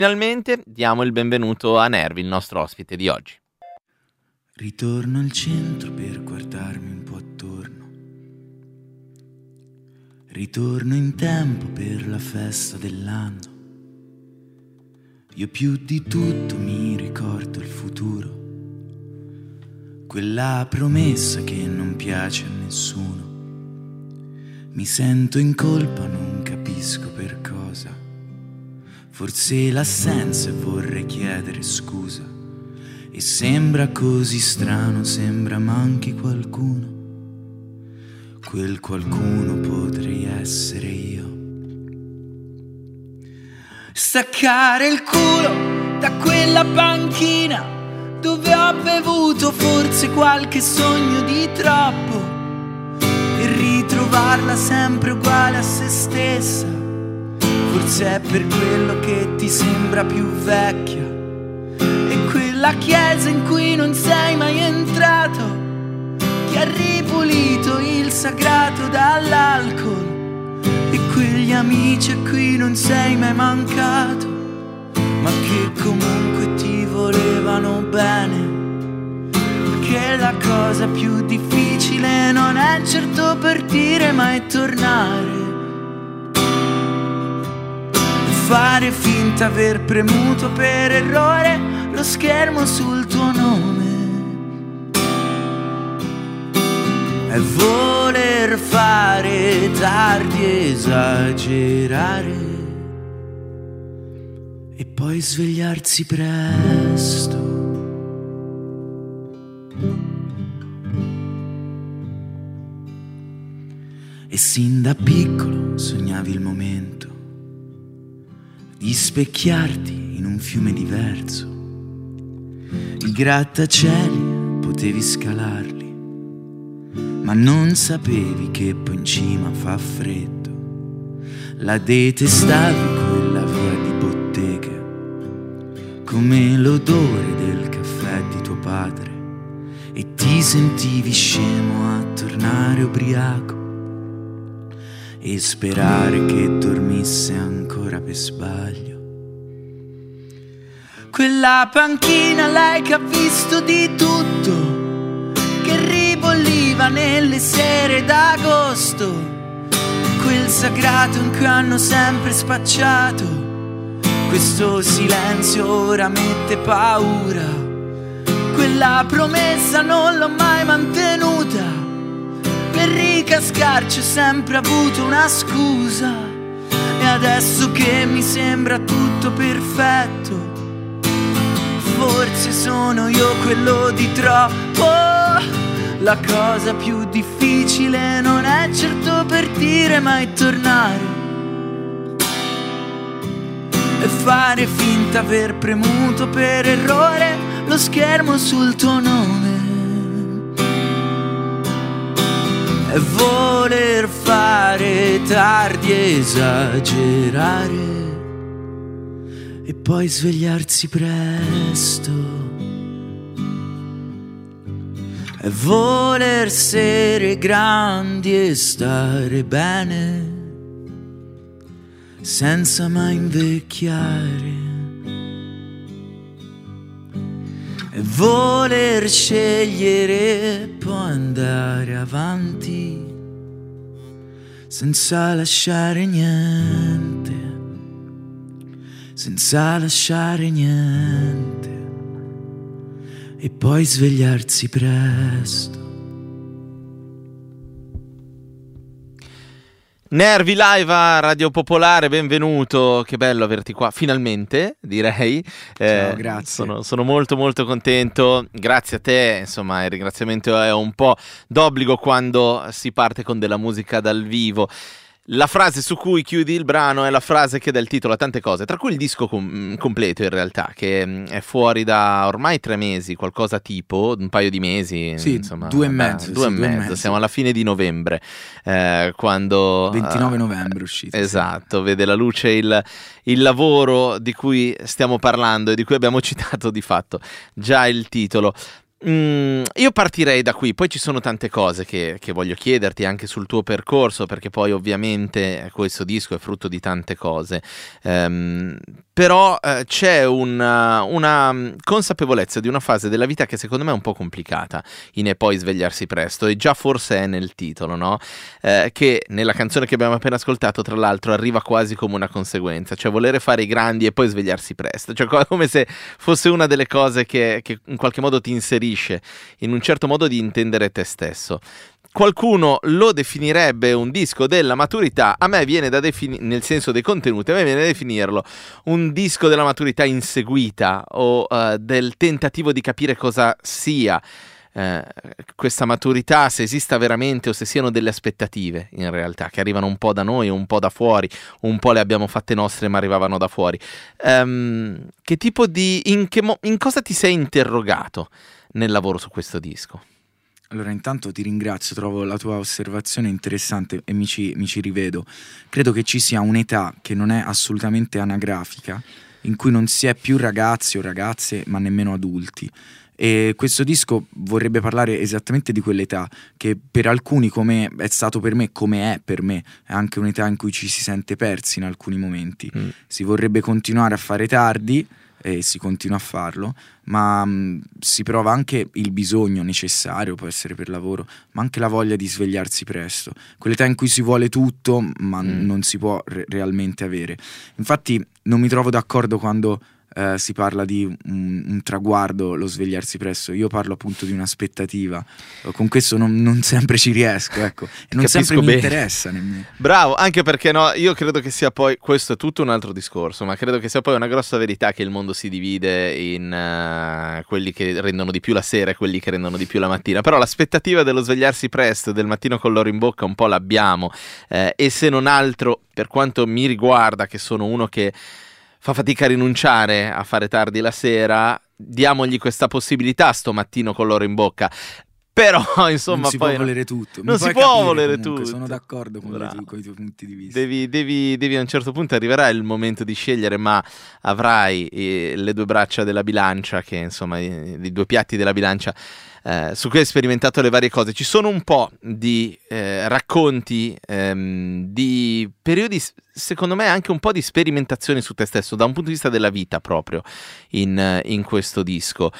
Finalmente diamo il benvenuto a Nervi, il nostro ospite di oggi. Ritorno al centro per guardarmi un po' attorno. Ritorno in tempo per la festa dell'anno. Io più di tutto mi ricordo il futuro, quella promessa che non piace a nessuno. Mi sento in colpa, non capisco per cosa. Forse l'assenza e vorrei chiedere scusa. E sembra così strano, sembra manchi qualcuno. Quel qualcuno potrei essere io. Staccare il culo da quella panchina dove ho bevuto forse qualche sogno di troppo, e ritrovarla sempre uguale a se stessa. Forse è per quello che ti sembra più vecchia. E quella chiesa in cui non sei mai entrato, che ha ripulito il sagrato dall'alcol. E quegli amici a cui non sei mai mancato, ma che comunque ti volevano bene. Perché la cosa più difficile non è certo partire, ma è tornare. Fare finta aver premuto per errore lo schermo sul tuo nome. È voler fare tardi, esagerare e poi svegliarsi presto. E sin da piccolo sognavi il momento di specchiarti in un fiume diverso. I grattacieli potevi scalarli, ma non sapevi che poi in cima fa freddo. La detestavi quella via di botteghe, come l'odore del caffè di tuo padre, e ti sentivi scemo a tornare ubriaco e sperare che dormisse ancora per sbaglio. Quella panchina, lei che ha visto di tutto, che ribolliva nelle sere d'agosto. Quel sagrato in cui hanno sempre spacciato. Questo silenzio ora mette paura. Quella promessa non l'ho mai mantenuta. Per ricascarci ho sempre avuto una scusa. E adesso che mi sembra tutto perfetto, forse sono io quello di troppo. La cosa più difficile non è certo partire, ma è tornare. E fare finta aver premuto per errore lo schermo sul tuo nome. E voler fare tardi, esagerare e poi svegliarsi presto. E voler essere grandi e stare bene senza mai invecchiare. E voler scegliere e poi andare avanti senza lasciare niente, senza lasciare niente, e poi svegliarsi presto. Nervi live a Radio Popolare, benvenuto, che bello averti qua, finalmente direi. Ciao, grazie. Sono molto molto contento, grazie a te, insomma il ringraziamento è un po' d'obbligo quando si parte con della musica dal vivo. La frase su cui chiudi il brano è la frase che dà il titolo a tante cose, tra cui il disco completo in realtà, che è fuori da ormai 3 mesi, qualcosa tipo, un paio di mesi. Sì, insomma, 2 e mezzo. 2 e mezzo, siamo alla fine di novembre, quando... 29 novembre è uscito. Esatto, sì. Vede la luce il lavoro di cui stiamo parlando e di cui abbiamo citato di fatto già il titolo. Io partirei da qui, poi ci sono tante cose che voglio chiederti anche sul tuo percorso, perché poi ovviamente questo disco è frutto di tante cose, però c'è una consapevolezza di una fase della vita che secondo me è un po' complicata in E poi svegliarsi presto, e già forse è nel titolo, no? Che nella canzone che abbiamo appena ascoltato tra l'altro arriva quasi come una conseguenza, cioè volere fare i grandi e poi svegliarsi presto, cioè come se fosse una delle cose che in qualche modo ti inserisce in un certo modo di intendere te stesso. Qualcuno lo definirebbe un disco della maturità, a me viene da definire, nel senso dei contenuti, a me viene da definirlo un disco della maturità inseguita o del tentativo di capire cosa sia questa maturità, se esista veramente o se siano delle aspettative in realtà che arrivano un po' da noi, un po' da fuori, un po' le abbiamo fatte nostre ma arrivavano da fuori. Che tipo di in cosa ti sei interrogato nel lavoro su questo disco? Allora, intanto ti ringrazio, trovo la tua osservazione interessante e mi ci rivedo. Credo che ci sia un'età che non è assolutamente anagrafica, in cui non si è più ragazzi o ragazze, ma nemmeno adulti. E questo disco vorrebbe parlare esattamente di quell'età che per alcuni, come è stato per me, come è per me, è anche un'età in cui ci si sente persi in alcuni momenti. Si vorrebbe continuare a fare tardi, e si continua a farlo, ma si prova anche il bisogno necessario, può essere per lavoro, ma anche la voglia di svegliarsi presto, quell'età in cui si vuole tutto ma non si può realmente avere. Infatti non mi trovo d'accordo quando si parla di un traguardo, lo svegliarsi presto. Io parlo appunto di un'aspettativa. Con questo non sempre ci riesco, ecco, e non sempre mi interessa nemmeno. Bravo, anche perché no, io credo che sia poi, questo è tutto un altro discorso, ma credo che sia poi una grossa verità che il mondo si divide in quelli che rendono di più la sera e quelli che rendono di più la mattina. Però l'aspettativa dello svegliarsi presto, del mattino con l'oro in bocca, un po' l'abbiamo, e se non altro, per quanto mi riguarda, che sono uno che fa fatica a rinunciare a fare tardi la sera, diamogli questa possibilità sto mattino con l'oro in bocca. Però insomma non si poi può volere tutto. Non si può volere tutto. Sono d'accordo con i tuoi punti di vista. Devi a un certo punto arriverà il momento di scegliere, ma avrai le due braccia della bilancia, che insomma i due piatti della bilancia su cui hai sperimentato le varie cose. Ci sono un po' di racconti di periodi, secondo me anche un po' di sperimentazioni su te stesso da un punto di vista della vita proprio in questo disco.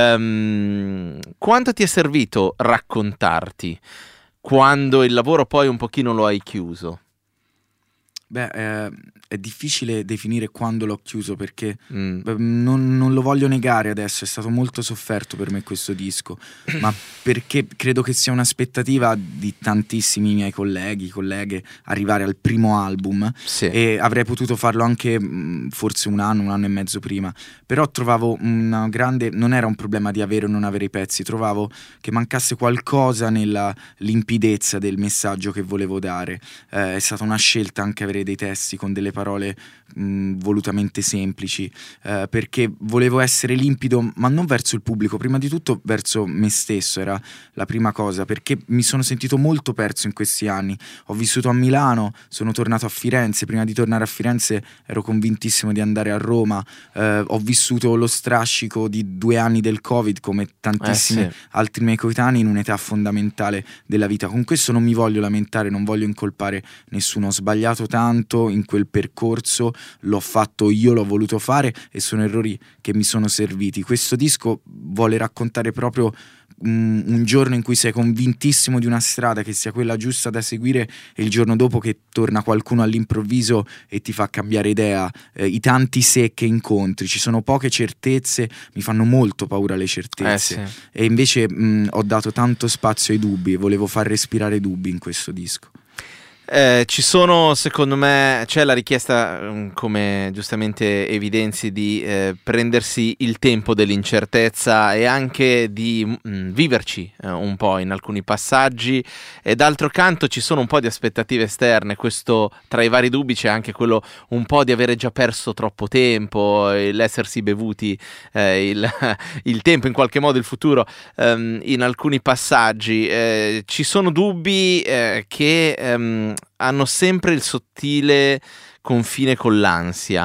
Quanto ti è servito raccontarti quando il lavoro poi un pochino lo hai chiuso? Beh, è difficile definire quando l'ho chiuso, perché non lo voglio negare adesso, è stato molto sofferto per me questo disco, ma perché credo che sia un'aspettativa di tantissimi miei colleghe arrivare al primo album, sì. E avrei potuto farlo anche forse un anno e mezzo prima, però trovavo una grande, non era un problema di avere o non avere i pezzi, trovavo che mancasse qualcosa nella limpidezza del messaggio che volevo dare. È stata una scelta anche avere dei testi con delle parole volutamente semplici, perché volevo essere limpido, ma non verso il pubblico, prima di tutto verso me stesso, era la prima cosa, perché mi sono sentito molto perso in questi anni. Ho vissuto a Milano, sono tornato a Firenze, prima di tornare a Firenze ero convintissimo di andare a Roma, ho vissuto lo strascico di 2 anni del Covid come tantissimi altri miei coetanei in un'età fondamentale della vita. Con questo non mi voglio lamentare, non voglio incolpare nessuno, ho sbagliato tanto in quel percorso, l'ho fatto io, l'ho voluto fare e sono errori che mi sono serviti. Questo disco vuole raccontare proprio un giorno in cui sei convintissimo di una strada che sia quella giusta da seguire e il giorno dopo che torna qualcuno all'improvviso e ti fa cambiare idea, i tanti se che incontri, ci sono poche certezze, mi fanno molto paura le certezze, e invece ho dato tanto spazio ai dubbi, volevo far respirare i dubbi in questo disco. Ci sono, secondo me, c'è la richiesta, come giustamente evidenzi, di prendersi il tempo dell'incertezza e anche di viverci un po' in alcuni passaggi, e d'altro canto ci sono un po' di aspettative esterne. Questo, tra i vari dubbi c'è anche quello un po' di avere già perso troppo tempo, l'essersi bevuti il tempo, in qualche modo il futuro, in alcuni passaggi. Ci sono dubbi che hanno sempre il sottile confine con l'ansia.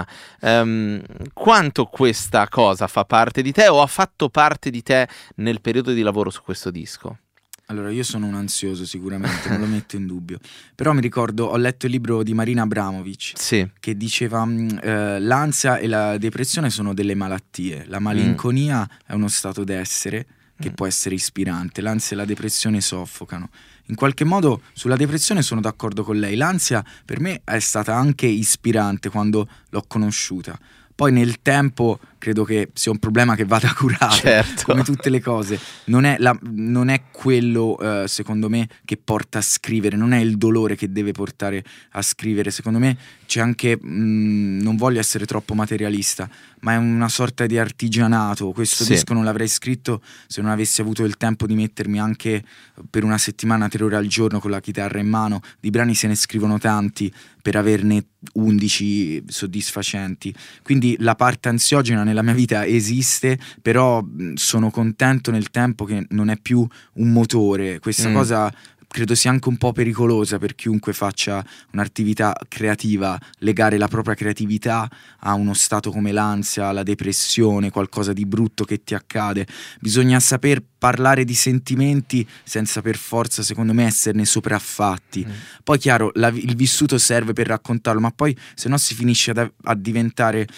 Quanto questa cosa fa parte di te o ha fatto parte di te nel periodo di lavoro su questo disco? Allora, io sono un ansioso sicuramente, non lo metto in dubbio. Però mi ricordo, ho letto il libro di Marina Abramovic, sì, che diceva l'ansia e la depressione sono delle malattie. La malinconia è uno stato d'essere che può essere ispirante. L'ansia e la depressione soffocano. In qualche modo sulla depressione sono d'accordo con lei. L'ansia per me è stata anche ispirante quando l'ho conosciuta. Poi nel tempo credo che sia un problema che vada curato, certo, come tutte le cose. Non è quello, secondo me, che porta a scrivere, non è il dolore che deve portare a scrivere. Secondo me c'è anche, non voglio essere troppo materialista, ma è una sorta di artigianato. Questo disco non l'avrei scritto se non avessi avuto il tempo di mettermi anche per una settimana 3 ore al giorno con la chitarra in mano. Di brani se ne scrivono tanti per averne 11 soddisfacenti. Quindi la parte ansiogena nella mia vita esiste, però sono contento nel tempo che non è più un motore. Questa cosa credo sia anche un po' pericolosa per chiunque faccia un'attività creativa, legare la propria creatività a uno stato come l'ansia, la depressione, qualcosa di brutto che ti accade. Bisogna saper parlare di sentimenti senza per forza, secondo me, esserne sopraffatti. Poi chiaro, il vissuto serve per raccontarlo, ma poi se no si finisce a diventare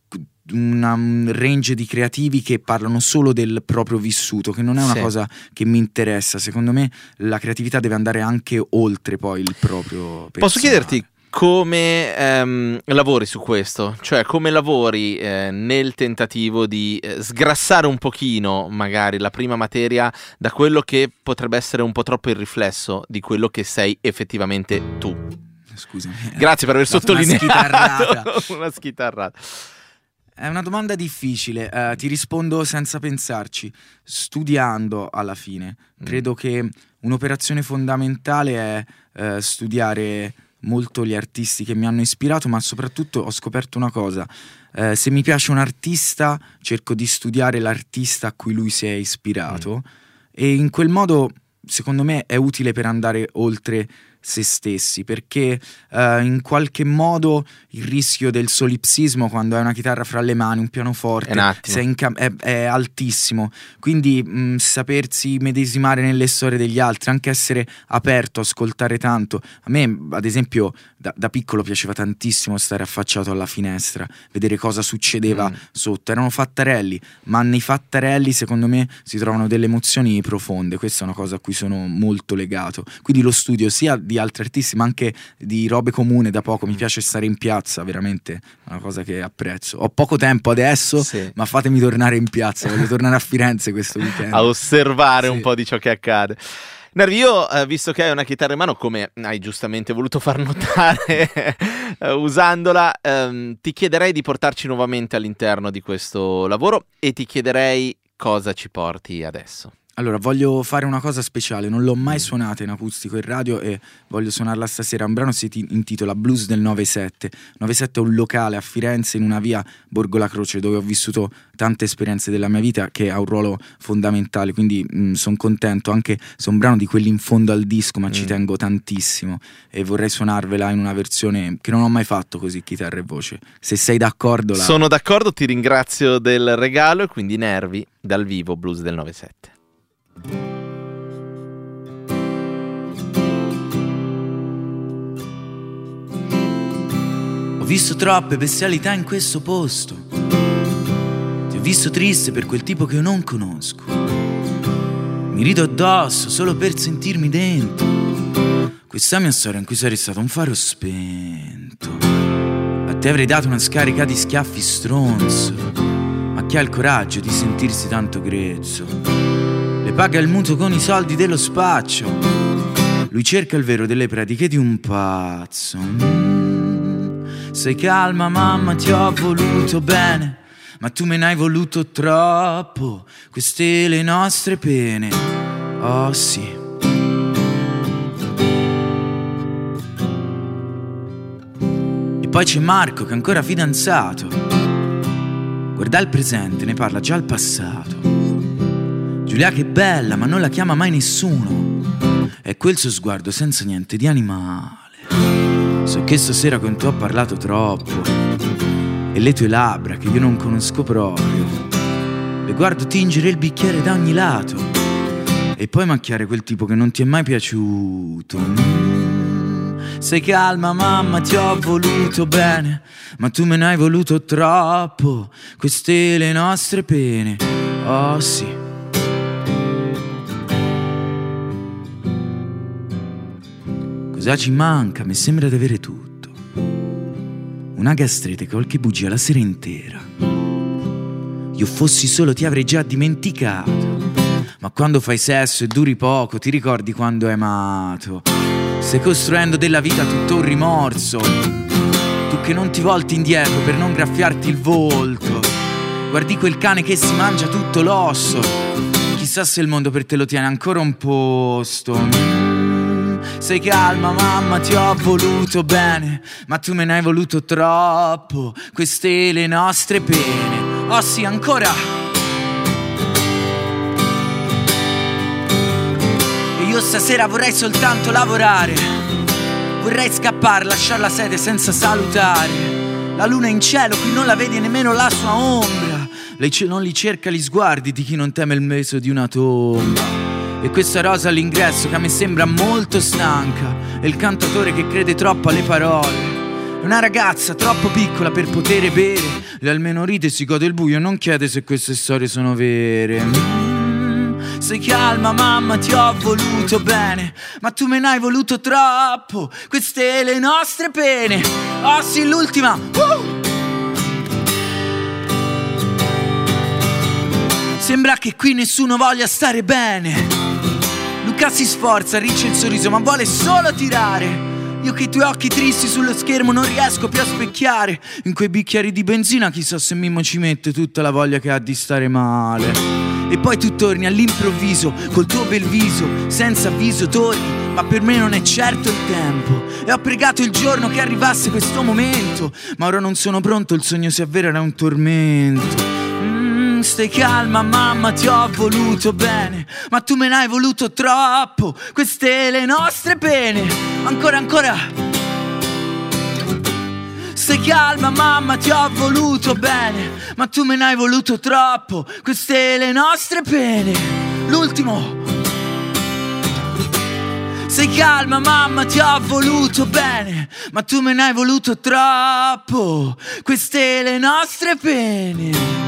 un range di creativi che parlano solo del proprio vissuto, che non è una cosa che mi interessa. Secondo me la creatività deve andare anche oltre poi il proprio personale. Posso chiederti come lavori su questo? Cioè come lavori nel tentativo di sgrassare un pochino magari la prima materia da quello che potrebbe essere un po' troppo il riflesso di quello che sei effettivamente tu? Scusami. Grazie per aver sottolineato una schitarrata. È una domanda difficile, ti rispondo senza pensarci, studiando alla fine. Credo che un'operazione fondamentale è studiare molto gli artisti che mi hanno ispirato, ma soprattutto ho scoperto una cosa: se mi piace un artista cerco di studiare l'artista a cui lui si è ispirato e in quel modo secondo me è utile per andare oltre se stessi, perché in qualche modo il rischio del solipsismo quando hai una chitarra fra le mani, un pianoforte, è altissimo. Quindi sapersi medesimare nelle storie degli altri, anche essere aperto, ascoltare tanto. A me ad esempio da piccolo piaceva tantissimo stare affacciato alla finestra, vedere cosa succedeva sotto. Erano fattarelli, ma nei fattarelli secondo me si trovano delle emozioni profonde. Questa è una cosa a cui sono molto legato, quindi lo studio sia di altri artisti ma anche di robe comune. Da poco mi piace stare in piazza, veramente è una cosa che apprezzo. Ho poco tempo adesso, ma fatemi tornare in piazza, voglio tornare a Firenze questo weekend a osservare un po' di ciò che accade. Nervi, io visto che hai una chitarra in mano, come hai giustamente voluto far notare usandola, ti chiederei di portarci nuovamente all'interno di questo lavoro e ti chiederei cosa ci porti adesso. Allora, voglio fare una cosa speciale, non l'ho mai suonata in acustico in radio e voglio suonarla stasera. Un brano si intitola Blues del 97. 97 è un locale a Firenze in una via Borgo La Croce dove ho vissuto tante esperienze della mia vita, che ha un ruolo fondamentale, quindi sono contento, anche se è un brano di quelli in fondo al disco, ma ci tengo tantissimo e vorrei suonarvela in una versione che non ho mai fatto così, chitarra e voce. Se sei d'accordo Sono d'accordo, ti ringrazio del regalo e quindi Nervi dal vivo Blues del 97. Ho visto troppe bestialità in questo posto, ti ho visto triste per quel tipo che io non conosco. Mi rido addosso solo per sentirmi dentro questa mia storia in cui sarei stato un faro spento. A te avrei dato una scarica di schiaffi stronzo, ma chi ha il coraggio di sentirsi tanto grezzo le paga il mutuo con i soldi dello spaccio. Lui cerca il vero delle prediche di un pazzo. Sei calma mamma, ti ho voluto bene, ma tu me ne hai voluto troppo. Queste le nostre pene, oh sì. E poi c'è Marco che è ancora fidanzato, guarda il presente, ne parla già il passato. Giulia che è bella ma non la chiama mai nessuno, è quel suo sguardo senza niente di animale. So che stasera con te ho parlato troppo, e le tue labbra che io non conosco proprio, le guardo tingere il bicchiere da ogni lato e poi macchiare quel tipo che non ti è mai piaciuto. Sei calma mamma, ti ho voluto bene, ma tu me ne hai voluto troppo. Queste le nostre pene, oh sì. Cosa ci manca? Mi sembra di avere tutto. Una gastrite, qualche bugia la sera intera. Io fossi solo ti avrei già dimenticato, ma quando fai sesso e duri poco ti ricordi quando hai amato. Stai costruendo della vita tutto un rimorso, tu che non ti volti indietro per non graffiarti il volto. Guardi quel cane che si mangia tutto l'osso, chissà se il mondo per te lo tiene ancora un posto. Sei calma mamma, ti ho voluto bene, ma tu me ne hai voluto troppo. Queste le nostre pene, oh sì ancora. E io stasera vorrei soltanto lavorare, vorrei scappare, lasciare la sede senza salutare. La luna in cielo, qui non la vedi nemmeno la sua ombra. Lei non li cerca gli sguardi di chi non teme il meso di una tomba. E questa rosa all'ingresso che a me sembra molto stanca, e il cantatore che crede troppo alle parole. Una ragazza troppo piccola per poter bere, lei almeno ride e si gode il buio, non chiede se queste storie sono vere. Sei calma mamma, ti ho voluto bene, ma tu me ne hai voluto troppo. Queste le nostre pene, oh sì l'ultima. Sembra che qui nessuno voglia stare bene. Luca si sforza, riccia il sorriso, ma vuole solo tirare. Io che i tuoi occhi tristi sullo schermo non riesco più a specchiare. In quei bicchieri di benzina chissà se Mimmo ci mette tutta la voglia che ha di stare male. E poi tu torni all'improvviso col tuo bel viso, senza avviso torni, ma per me non è certo il tempo. E ho pregato il giorno che arrivasse questo momento, ma ora non sono pronto, il sogno si avvera, era un tormento. Stai calma mamma, ti ho voluto bene, ma tu me ne hai voluto troppo. Queste le nostre pene, ancora ancora. Stai calma mamma, ti ho voluto bene, ma tu me ne hai voluto troppo. Queste le nostre pene, l'ultimo. Stai calma mamma, ti ho voluto bene, ma tu me ne hai voluto troppo. Queste le nostre pene.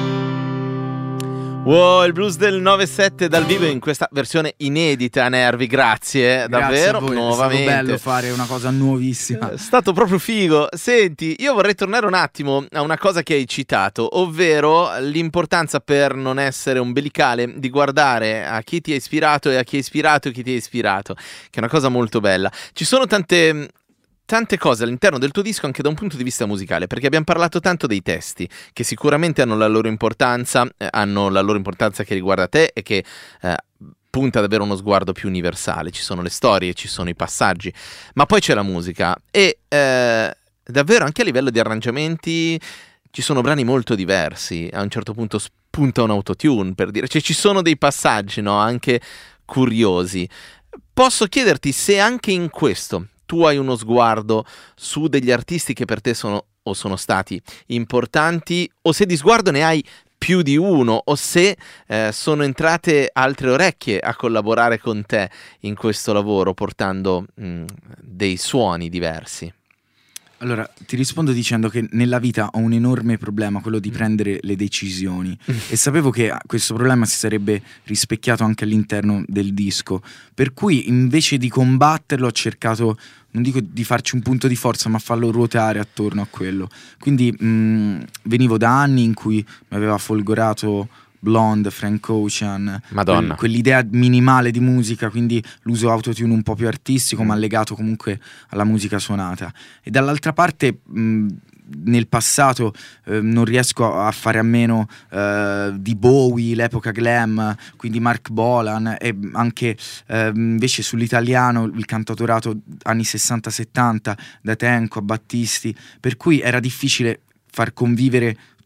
Wow, il blues del 9-7 dal vivo in questa versione inedita, Nervi, grazie davvero, a voi, nuovamente. È stato bello fare una cosa nuovissima. È stato proprio figo. Senti, io vorrei tornare un attimo a una cosa che hai citato, ovvero l'importanza per non essere ombelicale di guardare a chi ti ha ispirato e a chi è ispirato e chi ti ha ispirato, che è una cosa molto bella. Ci sono tante cose all'interno del tuo disco anche da un punto di vista musicale, perché abbiamo parlato tanto dei testi che sicuramente hanno la loro importanza che riguarda te e che punta ad avere uno sguardo più universale. Ci sono le storie, ci sono i passaggi, ma poi c'è la musica e davvero anche a livello di arrangiamenti ci sono brani molto diversi. A un certo punto spunta un autotune, per dire, cioè ci sono dei passaggi, no, anche curiosi. Posso chiederti se anche in questo tu hai uno sguardo su degli artisti che per te sono stati importanti, o se di sguardo ne hai più di uno, o se sono entrate altre orecchie a collaborare con te in questo lavoro portando dei suoni diversi. Allora, ti rispondo dicendo che nella vita ho un enorme problema, quello di prendere le decisioni, e sapevo che questo problema si sarebbe rispecchiato anche all'interno del disco, per cui invece di combatterlo ho cercato, non dico di farci un punto di forza, ma farlo ruotare attorno a quello. Quindi venivo da anni in cui mi aveva folgorato Blonde, Frank Ocean, Madonna. Quell'idea minimale di musica, quindi l'uso autotune un po' più artistico ma legato comunque alla musica suonata. E dall'altra parte nel passato non riesco a fare a meno di Bowie, l'epoca glam, quindi Mark Bolan, e anche invece sull'italiano il cantautorato anni 60-70 da Tenco a Battisti, per cui era difficile far convivere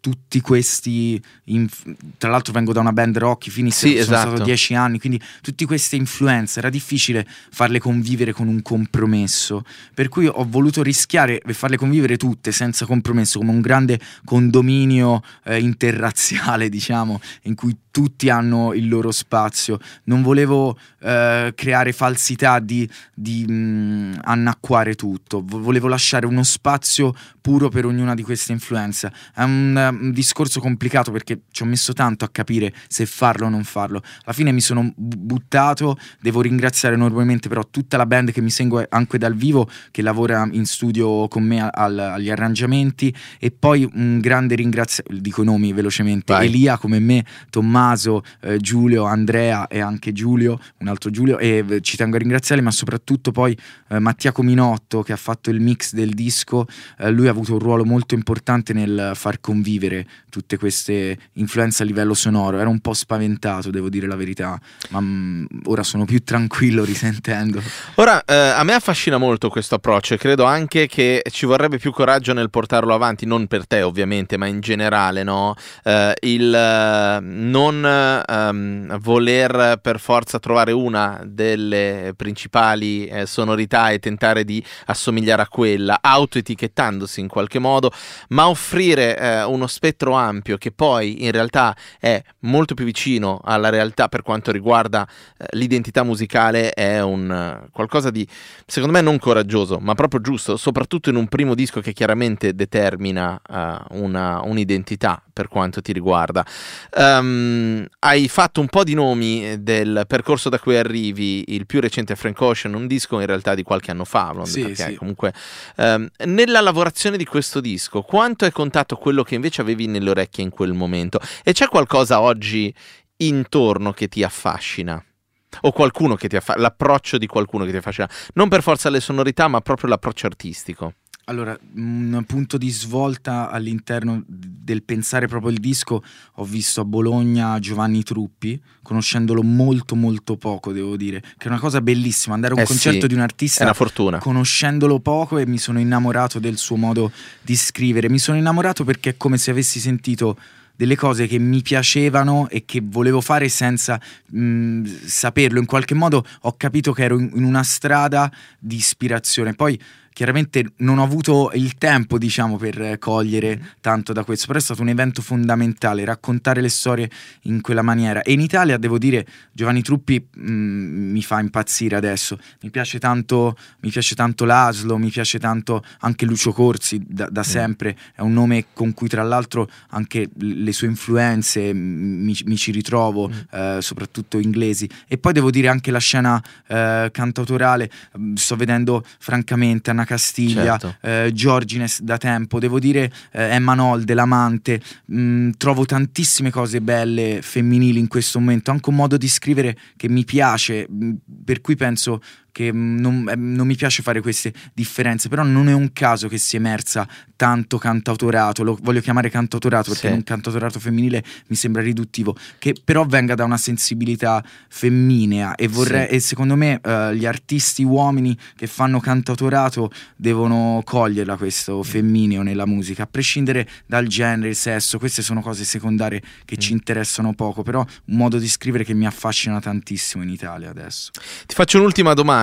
tutti questi tra l'altro vengo da una band rock, sono stato 10 anni, quindi tutte queste influenze era difficile farle convivere con un compromesso, per cui ho voluto rischiare e farle convivere tutte senza compromesso, come un grande condominio interrazziale, diciamo, in cui tutti hanno il loro spazio. Non volevo creare falsità di annacquare tutto, volevo lasciare uno spazio puro per ognuna di queste influenze. È un discorso complicato perché ci ho messo tanto a capire se farlo o non farlo. Alla fine mi sono buttato, devo ringraziare enormemente però tutta la band che mi segue anche dal vivo, che lavora in studio con me agli arrangiamenti, e poi un grande ringraziamento, dico i nomi velocemente: vai. Elia come me, Tommaso, Giulio, Andrea e anche Giulio, un altro Giulio, e ci tengo a ringraziarli, ma soprattutto poi Mattia Cominotto, che ha fatto il mix del disco. Lui ha avuto un ruolo molto importante nel far convivere tutte queste influenze a livello sonoro. Ero un po' spaventato, devo dire la verità, ma ora sono più tranquillo risentendo. Ora, a me affascina molto questo approccio e credo anche che ci vorrebbe più coraggio nel portarlo avanti, non per te ovviamente, ma in generale, no? Il non voler per forza trovare una delle principali sonorità e tentare di assomigliare a quella, autoetichettandosi in qualche modo, ma offrire uno spettro ampio che poi in realtà è molto più vicino alla realtà per quanto riguarda l'identità musicale, è un qualcosa di, secondo me, non coraggioso, ma proprio giusto, soprattutto in un primo disco che chiaramente determina un'identità per quanto ti riguarda. Hai fatto un po' di nomi del percorso da cui arrivi, il più recente è Frank Ocean, un disco in realtà di qualche anno fa, perché comunque nella lavorazione di questo disco quanto è contato quello che invece avevi nelle orecchie in quel momento, e c'è qualcosa oggi intorno che ti affascina? O qualcuno che ti affascina, l'approccio di qualcuno che ti affascina, non per forza le sonorità ma proprio l'approccio artistico? Allora, un punto di svolta all'interno del pensare proprio il disco, ho visto a Bologna Giovanni Truppi, conoscendolo molto molto poco, devo dire, che è una cosa bellissima, andare a un concerto di un artista, è una fortuna, conoscendolo poco, e mi sono innamorato del suo modo di scrivere. Mi sono innamorato perché è come se avessi sentito delle cose che mi piacevano e che volevo fare senza saperlo. In qualche modo ho capito che ero in una strada di ispirazione. Poi chiaramente non ho avuto il tempo, diciamo, per cogliere tanto da questo, però è stato un evento fondamentale raccontare le storie in quella maniera. E in Italia, devo dire, Giovanni Truppi mi fa impazzire adesso. Mi piace tanto Laszlo, mi piace tanto anche Lucio Corsi da sempre. È un nome con cui tra l'altro anche le sue influenze mi ci ritrovo, soprattutto inglesi. E poi devo dire anche la scena cantautorale, sto vedendo francamente Anna Castiglia, certo. Giorgines da tempo, devo dire Emma Nolde, l'amante. Trovo tantissime cose belle femminili in questo momento, anche un modo di scrivere che mi piace, per cui penso che non mi piace fare queste differenze, però non è un caso che sia emersa tanto cantautorato, lo voglio chiamare cantautorato perché un cantautorato femminile mi sembra riduttivo, che però venga da una sensibilità femminea, e vorrei, e secondo me gli artisti uomini che fanno cantautorato devono coglierla questo femmineo nella musica, a prescindere dal genere, il sesso. Queste sono cose secondarie che ci interessano poco, però un modo di scrivere che mi affascina tantissimo in Italia adesso. Ti faccio un'ultima domanda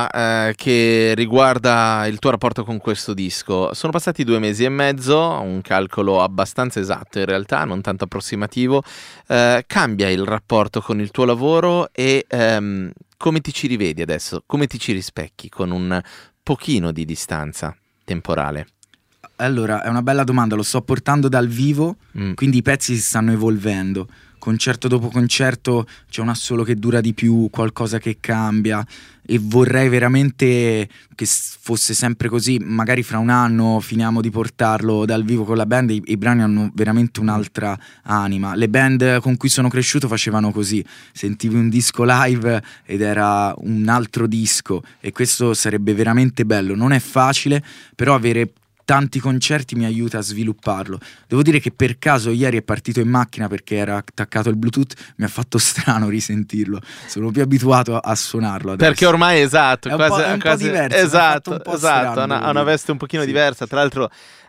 che riguarda il tuo rapporto con questo disco. Sono passati 2 mesi e mezzo, un calcolo abbastanza esatto in realtà, non tanto approssimativo. Cambia il rapporto con il tuo lavoro e come ti ci rivedi adesso? Come ti ci rispecchi con un pochino di distanza temporale? Allora, è una bella domanda, lo sto portando dal vivo, quindi i pezzi si stanno evolvendo. Concerto dopo concerto c'è un assolo che dura di più, qualcosa che cambia, e vorrei veramente che fosse sempre così. Magari fra un anno finiamo di portarlo dal vivo con la band, i brani hanno veramente un'altra anima. Le band con cui sono cresciuto facevano così, sentivi un disco live ed era un altro disco, e questo sarebbe veramente bello. Non è facile, però avere tanti concerti mi aiuta a svilupparlo. Devo dire che per caso ieri è partito in macchina perché era attaccato il Bluetooth, mi ha fatto strano risentirlo, sono più abituato a suonarlo adesso. Perché ormai è un po' diverso, esatto, ha una veste un pochino diversa. Tra l'altro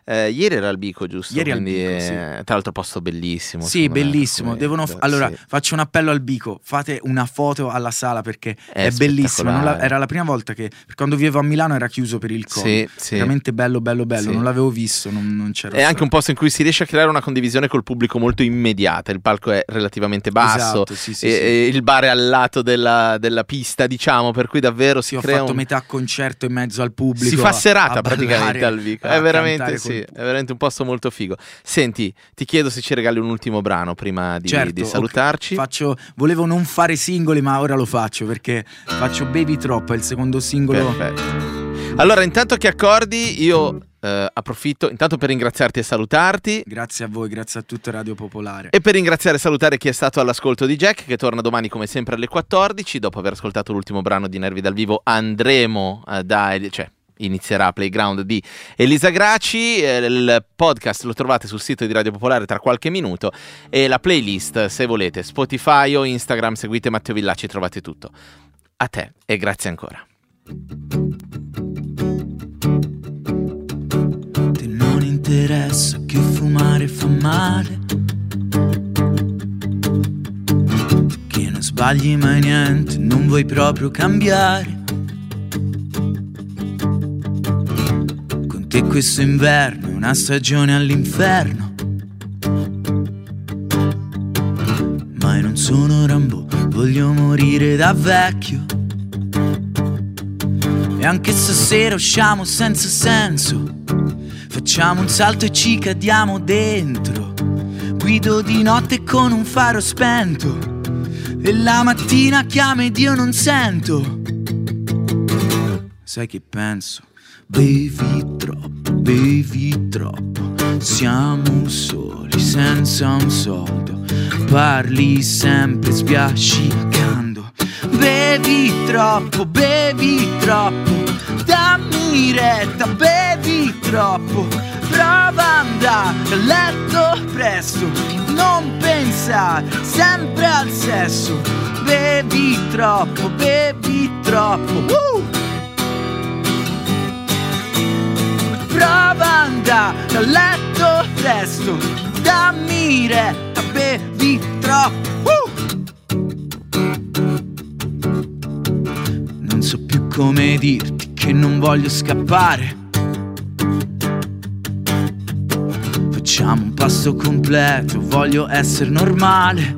Ieri era al Bico, giusto? Ieri quindi, al Bico, sì. Tra l'altro posto bellissimo. Sì, bellissimo. Allora, sì. faccio un appello al Bico: fate una foto alla sala, perché è bellissimo. Era la prima volta che, quando vivevo a Milano, era chiuso per il Covid. Sì. Veramente bello. Sì. Non l'avevo visto, non c'era. È anche un posto in cui si riesce a creare una condivisione col pubblico molto immediata. Il palco è relativamente basso, esatto, sì. e il bar è al lato della pista, diciamo, per cui davvero si crea ho fatto metà concerto in mezzo al pubblico. Si fa serata a praticamente ballare, al Vico. a È veramente cantare è veramente un posto molto figo. Senti, ti chiedo se ci regali un ultimo brano prima di salutarci. Volevo non fare singoli, ma ora lo faccio, perché faccio Baby Troppo, è il secondo singolo. Perfetto. Allora, intanto che accordi, io approfitto intanto per ringraziarti e salutarti. Grazie a voi, grazie a tutta Radio Popolare. E per ringraziare e salutare chi è stato all'ascolto di Jack, che torna domani come sempre alle 14. Dopo aver ascoltato l'ultimo brano di Nervi dal Vivo, andremo inizierà Playground di Elisa Graci. Il podcast lo trovate sul sito di Radio Popolare tra qualche minuto, e la playlist, se volete, Spotify o Instagram, seguite Matteo Villacci, trovate tutto. A te e grazie ancora. Te non interessa che fumare fa male, che non sbagli mai niente, non vuoi proprio cambiare. Con te questo inverno è una stagione all'inferno, ma io non sono Rambo, voglio morire da vecchio. E anche stasera usciamo senza senso, facciamo un salto e ci cadiamo dentro. Guido di notte con un faro spento, e la mattina chiama ed io non sento. Sai che penso? Bevi troppo, siamo soli senza un soldo, parli sempre sbiascicando. Bevi troppo, dammi retta, bevi troppo. Prova a andare a letto presto, non pensare sempre al sesso. Bevi troppo, Prova a andare a letto presto, dammi retta, bevi troppo. Non so più come dirti che non voglio scappare. Facciamo un pasto completo, voglio essere normale.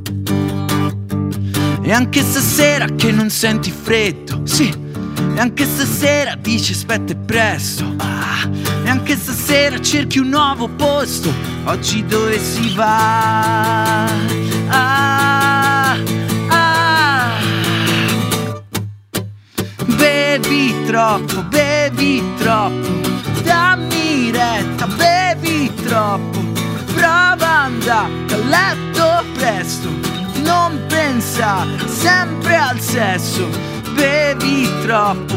E anche stasera che non senti freddo, sì. E anche stasera dici aspetta è presto, e anche stasera cerchi un nuovo posto. Oggi dove si va? Bevi troppo, dammi retta, bevi troppo. Prova ad andare a letto presto, non pensa sempre al sesso. Bevi troppo,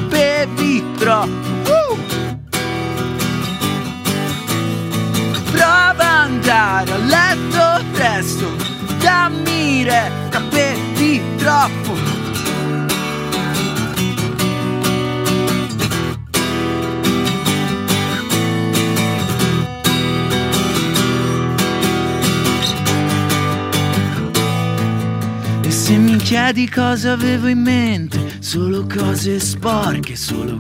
Prova ad andare a letto presto, dammi retta, bevi troppo. E se mi chiedi cosa avevo in mente, solo cose sporche,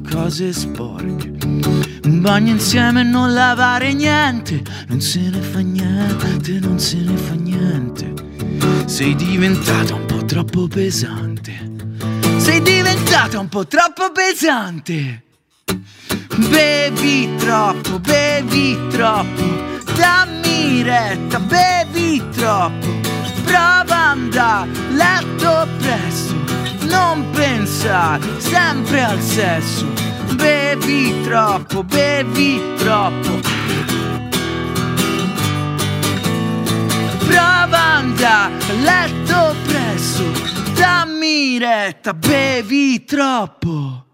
un bagno insieme e non lavare niente, non se ne fa niente. Sei diventata un po' troppo pesante, Bevi troppo, dammi retta, bevi troppo. Prova ad andare a letto presto, non pensare sempre al sesso. Bevi troppo, Prova ad andare a letto presto, dammi retta, bevi troppo.